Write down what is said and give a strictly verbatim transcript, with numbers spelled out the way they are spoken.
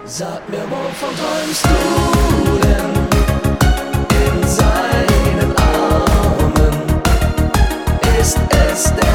Sag mir, wovon träumst du denn? In seinen Armen ist es der